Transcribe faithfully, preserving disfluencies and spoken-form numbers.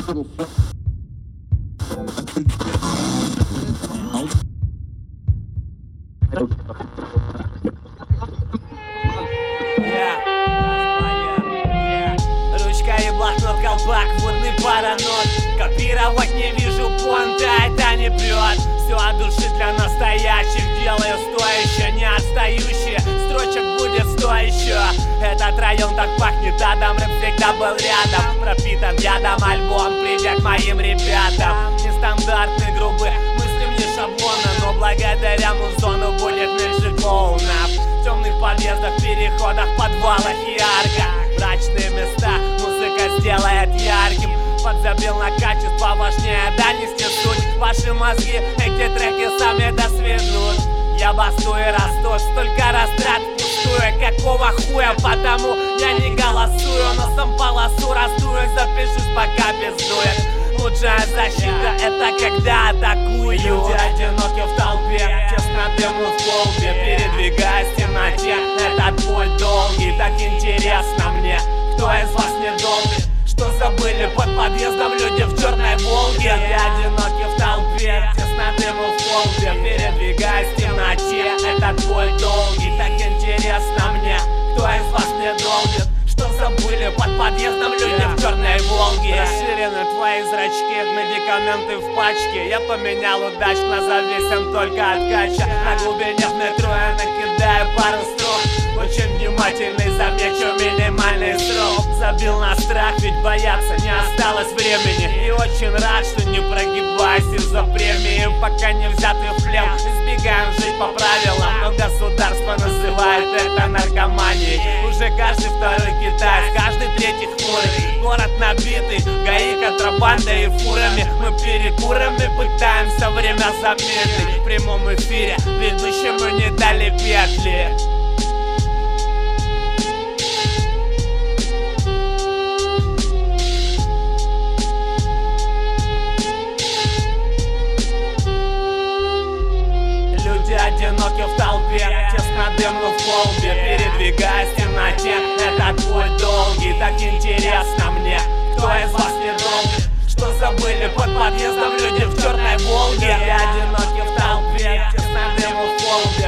Ручка и блокнот, колпак, водный паранойд. Копировать не вижу понта, это не прет. Все от души для настоящих, делаю стоящее, не отстающее. Строчек будет сто еще. Этот район так пахнет адом, рэп всегда был рядом. Пропитан ядом, альбом придя к моим ребятам. Нестандартный, грубый, мыслим не шаблонно, но благодаря музону будет меньше клоунов. В темных подъездах, переходах, подвалах и арках. Мрачные места музыка сделает ярким. Подзабил на качество, важнее донести суть. Ваши мозги эти треки сами досведут. Я бастую и расту, столько растрат пустую. Какого хуя, потому я не голосую. Носом полосу раздую, запишись, пока пиздует. Лучшая защита — это когда атакую. Люди одиноки в толпе, тесно дыму в колбе. Передвигаясь в темноте, этот путь долгий. Так интересно мне, кто из вас не долбит? Что забыли под подъездом люди в черной Волге? Люди одиноки в толпе, тесно дыму в колбе. Передвигаясь в темноте, этот путь долгий. Так интересно мне, кто из вас не долбит? Что забыли под подъездом люди в черной Волге? Расширены твои зрачки, медикаменты в пачке. Я поменял удачно, зависим только от кача. На глубине в метро я накидаю пару строк. Очень внимательный, замечу минимальный срок. Забил на страх, ведь бояться не осталось времени. И очень рад, что не прогибаюсь из-за премии. Пока не взятый в плен, избегаем жить по правилам. Но государство называет это наркоманией. Уже каждый второй китаец, каждый третий хмурый. Город набитый, ГАИ, контрабандой и фурами. Мы перекурами пытаемся время замедлить. В прямом эфире ведущему не дали петли. Одиноки в толпе, тесно дыму в колбе. Передвигаясь в темноте, этот путь долгий. Так интересно мне, кто из вас не долбит? Что забыли под подъездом люди в черной Волге? Люди одиноки в толпе, тесно дыму в колбе.